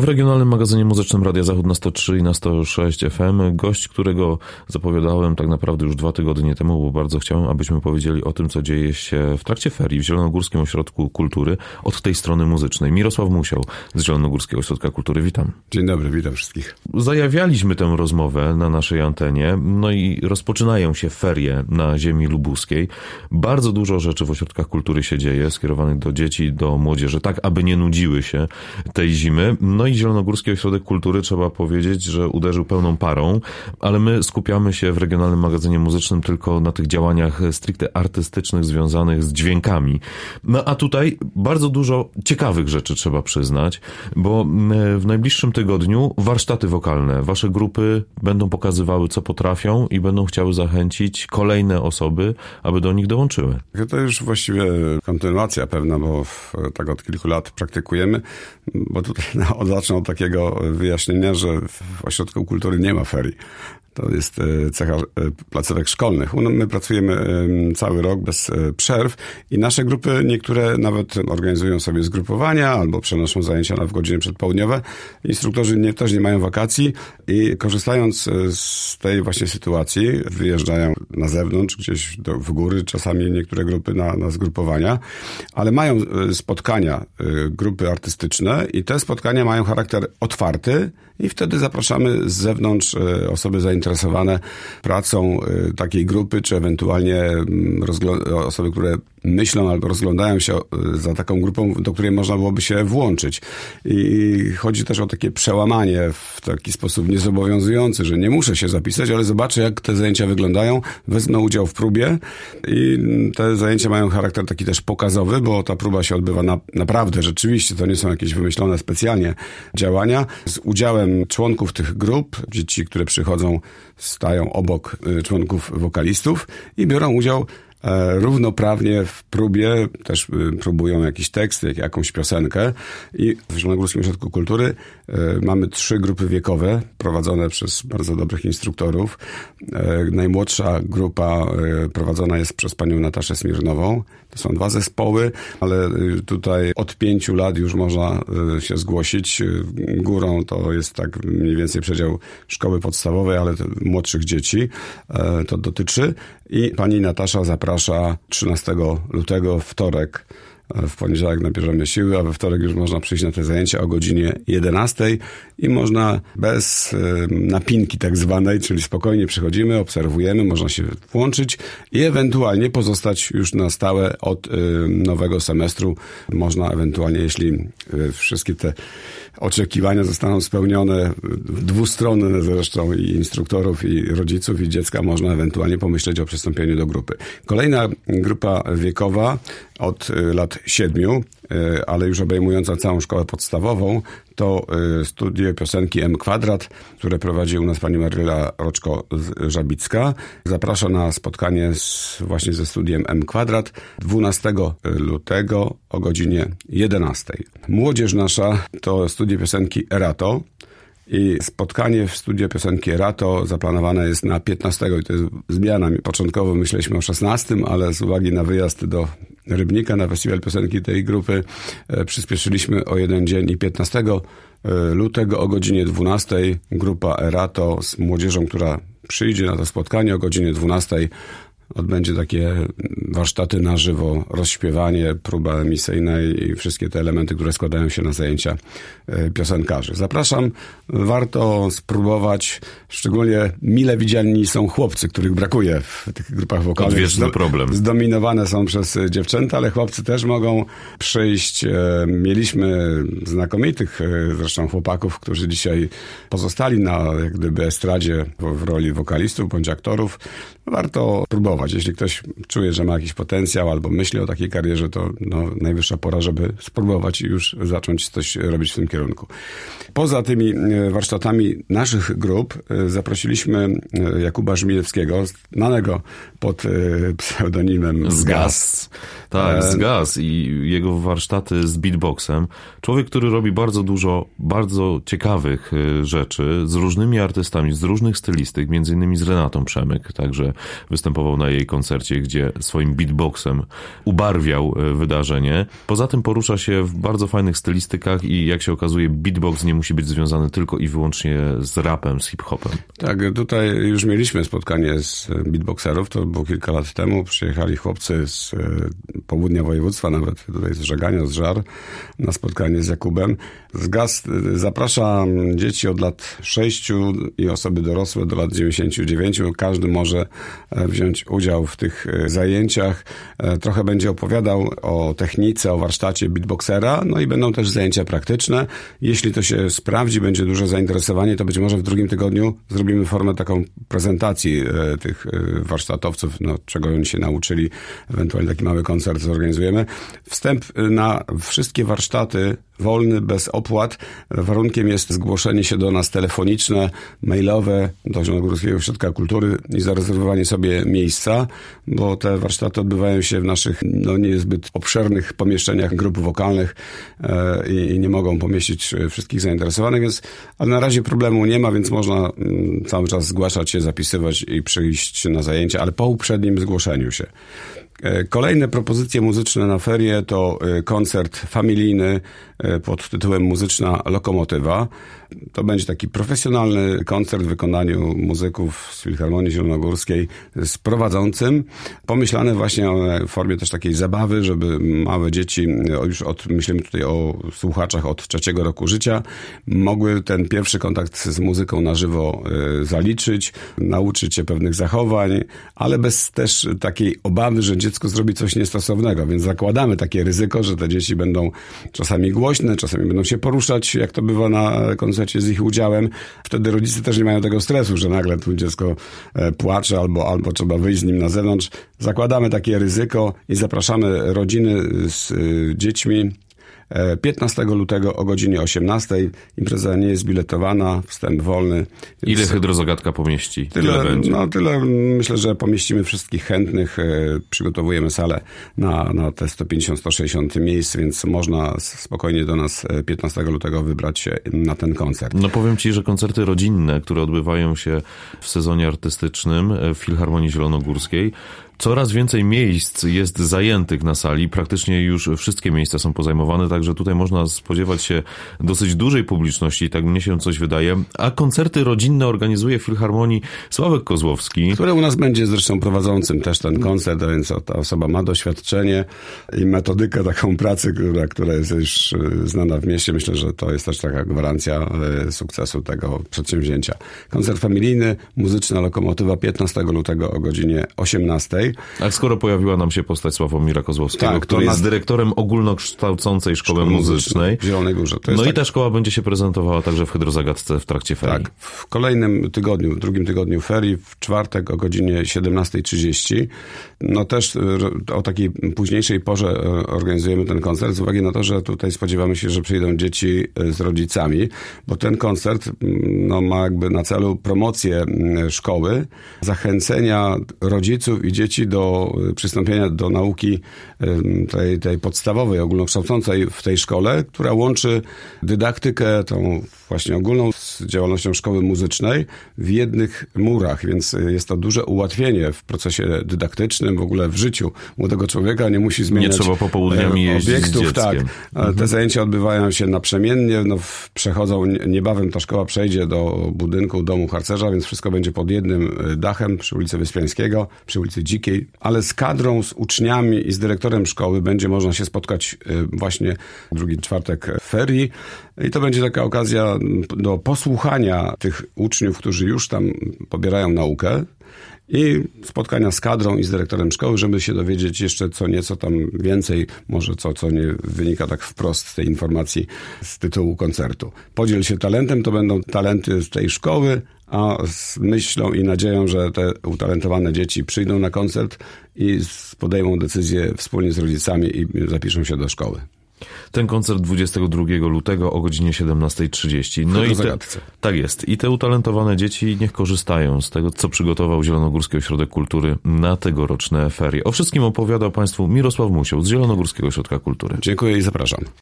W regionalnym magazynie muzycznym Radia Zachód na 103 i na 106 FM gość, którego zapowiadałem tak naprawdę już 2 tygodnie temu, bo bardzo chciałem, abyśmy powiedzieli o tym, co dzieje się w trakcie ferii w Zielonogórskim Ośrodku Kultury od tej strony muzycznej. Mirosław Musiał z Zielonogórskiego Ośrodka Kultury. Witam. Dzień dobry, witam wszystkich. Zajawialiśmy tę rozmowę na naszej antenie, no i rozpoczynają się ferie na ziemi lubuskiej. Bardzo dużo rzeczy w ośrodkach kultury się dzieje, skierowanych do dzieci, do młodzieży, tak aby nie nudziły się tej zimy. No i Zielonogórski Ośrodek Kultury, trzeba powiedzieć, że uderzył pełną parą, ale my skupiamy się w regionalnym magazynie muzycznym tylko na tych działaniach stricte artystycznych związanych z dźwiękami. No a tutaj bardzo dużo ciekawych rzeczy trzeba przyznać, bo w najbliższym tygodniu warsztaty wokalne, wasze grupy będą pokazywały, co potrafią i będą chciały zachęcić kolejne osoby, aby do nich dołączyły. To już właściwie kontynuacja pewna, bo tak od kilku lat praktykujemy, bo tutaj zacznę od takiego wyjaśnienia, że w Ośrodku Kultury nie ma ferii. To jest cecha placówek szkolnych. My pracujemy cały rok bez przerw i nasze grupy, niektóre nawet organizują sobie zgrupowania albo przenoszą zajęcia w godziny przedpołudniowe. Instruktorzy też nie mają wakacji i korzystając z tej właśnie sytuacji wyjeżdżają na zewnątrz, gdzieś w góry, czasami niektóre grupy na zgrupowania, ale mają spotkania, grupy artystyczne i te spotkania mają charakter otwarty i wtedy zapraszamy z zewnątrz osoby zainteresowane pracą takiej grupy, czy ewentualnie osoby, które myślą albo rozglądają się za taką grupą, do której można byłoby się włączyć. I chodzi też o takie przełamanie w taki sposób niezobowiązujący, że nie muszę się zapisać, ale zobaczę, jak te zajęcia wyglądają, wezmę udział w próbie i te zajęcia mają charakter taki też pokazowy, bo ta próba się odbywa naprawdę, rzeczywiście, to nie są jakieś wymyślone specjalnie działania, z udziałem członków tych grup, dzieci, które przychodzą, stają obok członków wokalistów i biorą udział równoprawnie w próbie, też próbują jakiś tekst, jakąś piosenkę i w Zielonogórskim Ośrodku Kultury mamy 3 grupy wiekowe prowadzone przez bardzo dobrych instruktorów. Najmłodsza grupa prowadzona jest przez panią Nataszę Smirnową. To są 2 zespoły, ale tutaj od 5 lat już można się zgłosić. Górą to jest tak mniej więcej przedział szkoły podstawowej, ale młodszych dzieci to dotyczy. I pani Natasza zaprasza 13 lutego, wtorek. W poniedziałek nabierzemy siły, a we wtorek już można przyjść na te zajęcia o godzinie 11 i można bez napinki tak zwanej, czyli spokojnie przychodzimy, obserwujemy, można się włączyć i ewentualnie pozostać już na stałe od nowego semestru. Można ewentualnie, jeśli wszystkie te oczekiwania zostaną spełnione, dwustronne zresztą i instruktorów, i rodziców, i dziecka, można ewentualnie pomyśleć o przystąpieniu do grupy. Kolejna grupa wiekowa od lat 7, ale już obejmująca całą szkołę podstawową, to studio piosenki M Kwadrat, które prowadzi u nas pani Maryla Roczko-Żabicka. Zaprasza na spotkanie właśnie ze studiem M Kwadrat 12 lutego o godzinie 11. Młodzież nasza to studio piosenki Erato. I spotkanie w studio piosenki Erato zaplanowane jest na 15 i to jest zmiana. Początkowo myśleliśmy o 16, ale z uwagi na wyjazd do Rybnika na festiwal piosenki tej grupy przyspieszyliśmy o 1 dzień i 15 lutego o godzinie 12 grupa Erato z młodzieżą, która przyjdzie na to spotkanie o godzinie 12 odbędzie takie warsztaty na żywo, rozśpiewanie, próba emisyjna i wszystkie te elementy, które składają się na zajęcia piosenkarzy. Zapraszam, warto spróbować, szczególnie mile widziani są chłopcy, których brakuje w tych grupach wokalnych. Odwieczny problem. Zdominowane są przez dziewczęta, ale chłopcy też mogą przyjść. Mieliśmy znakomitych zresztą chłopaków, którzy dzisiaj pozostali na jak gdyby estradzie w roli wokalistów bądź aktorów. Warto próbować. Jeśli ktoś czuje, że ma jakiś potencjał albo myśli o takiej karierze, to najwyższa pora, żeby spróbować i już zacząć coś robić w tym kierunku. Poza tymi warsztatami naszych grup zaprosiliśmy Jakuba Żmijewskiego, znanego pod pseudonimem Zgas. Tak, Zgas i jego warsztaty z beatboxem. Człowiek, który robi bardzo dużo, bardzo ciekawych rzeczy z różnymi artystami, z różnych stylistyk, między innymi z Renatą Przemyk, także występował na jej koncercie, gdzie swoim beatboxem ubarwiał wydarzenie. Poza tym porusza się w bardzo fajnych stylistykach i jak się okazuje, beatbox nie musi być związany tylko i wyłącznie z rapem, z hip-hopem. Tak, tutaj już mieliśmy spotkanie z beatboxerów, to było kilka lat temu. Przyjechali chłopcy z południa województwa, nawet tutaj z Żegania, z Żar, na spotkanie z Jakubem. Z Gast zaprasza dzieci od lat 6 i osoby dorosłe do lat 99. Każdy może wziąć udział w tych zajęciach. Trochę będzie opowiadał o technice, o warsztacie beatboxera, no i będą też zajęcia praktyczne. Jeśli to się sprawdzi, będzie duże zainteresowanie, to być może w drugim tygodniu zrobimy formę taką prezentacji tych warsztatowców, no, czego oni się nauczyli. Ewentualnie taki mały koncert zorganizujemy. Wstęp na wszystkie warsztaty wolny, bez opłat. Warunkiem jest zgłoszenie się do nas telefoniczne, mailowe, do Zielonogórskiego Ośrodka Kultury i zarezerwowanie sobie miejsca, bo te warsztaty odbywają się w naszych niezbyt obszernych pomieszczeniach grup wokalnych i nie mogą pomieścić wszystkich zainteresowanych, ale na razie problemu nie ma, więc można cały czas zgłaszać się, zapisywać i przyjść na zajęcia, ale po uprzednim zgłoszeniu się. Kolejne propozycje muzyczne na ferie to koncert familijny pod tytułem Muzyczna Lokomotywa. To będzie taki profesjonalny koncert w wykonaniu muzyków z Filharmonii Zielonogórskiej z prowadzącym. Pomyślane właśnie w formie też takiej zabawy, żeby małe dzieci, już myślimy tutaj o słuchaczach od 3 roku życia, mogły ten pierwszy kontakt z muzyką na żywo zaliczyć, nauczyć się pewnych zachowań, ale bez też takiej obawy, że dziecko zrobi coś niestosownego, więc zakładamy takie ryzyko, że te dzieci będą czasami głośne, czasami będą się poruszać, jak to bywa na koncercie z ich udziałem. Wtedy rodzice też nie mają tego stresu, że nagle tu dziecko płacze albo trzeba wyjść z nim na zewnątrz. Zakładamy takie ryzyko i zapraszamy rodziny z dziećmi 15 lutego o godzinie 18. Impreza nie jest biletowana, wstęp wolny. Ile Hydrozagadka pomieści? Tyle będzie? Tyle. Myślę, że pomieścimy wszystkich chętnych. Przygotowujemy salę na te 150-160 miejsc, więc można spokojnie do nas 15 lutego wybrać się na ten koncert. No powiem Ci, że koncerty rodzinne, które odbywają się w sezonie artystycznym w Filharmonii Zielonogórskiej, coraz więcej miejsc jest zajętych na sali. Praktycznie już wszystkie miejsca są pozajmowane, także tutaj można spodziewać się dosyć dużej publiczności, tak mnie się coś wydaje. A koncerty rodzinne organizuje w Filharmonii Sławek Kozłowski. Który u nas będzie zresztą prowadzącym też ten koncert, a więc ta osoba ma doświadczenie i metodykę taką pracy, która jest już znana w mieście. Myślę, że to jest też taka gwarancja sukcesu tego przedsięwzięcia. Koncert familijny, Muzyczna Lokomotywa 15 lutego o godzinie 18. A skoro pojawiła nam się postać Sławomira Kozłowskiego, tak, który jest dyrektorem ogólnokształcącej szkoły muzycznej. W Zielonej Górze. I ta szkoła będzie się prezentowała także w Hydrozagadce w trakcie ferii. Tak, w kolejnym tygodniu, drugim tygodniu ferii, w czwartek o godzinie 17:30. No też o takiej późniejszej porze organizujemy ten koncert z uwagi na to, że tutaj spodziewamy się, że przyjdą dzieci z rodzicami, bo ten koncert ma jakby na celu promocję szkoły, zachęcenia rodziców i dzieci do przystąpienia do nauki tej podstawowej, ogólnokształcącej w tej szkole, która łączy dydaktykę tą właśnie ogólną z działalnością szkoły muzycznej w jednych murach, więc jest to duże ułatwienie w procesie dydaktycznym, w ogóle w życiu młodego człowieka. Nie musi zmieniać nie trzeba popołudniami obiektów. Tak. Te zajęcia odbywają się naprzemiennie. Przechodzą, niebawem ta szkoła przejdzie do budynku Domu Harcerza, więc wszystko będzie pod jednym dachem przy ulicy Wyspiańskiego, przy ulicy Dzikiej, ale z kadrą, z uczniami i z dyrektorem szkoły będzie można się spotkać właśnie drugi czwartek ferii i to będzie taka okazja do posłuchania tych uczniów, którzy już tam pobierają naukę i spotkania z kadrą i z dyrektorem szkoły, żeby się dowiedzieć jeszcze co nieco tam więcej, może co nie wynika tak wprost z tej informacji z tytułu koncertu. Podziel się talentem, to będą talenty z tej szkoły, a z myślą i nadzieją, że te utalentowane dzieci przyjdą na koncert i podejmą decyzję wspólnie z rodzicami i zapiszą się do szkoły. Ten koncert 22 lutego o godzinie 17:30. No i tak jest. I te utalentowane dzieci niech korzystają z tego, co przygotował Zielonogórski Ośrodek Kultury na tegoroczne ferie. O wszystkim opowiadał Państwu Mirosław Musioł z Zielonogórskiego Ośrodka Kultury. Dziękuję i zapraszam.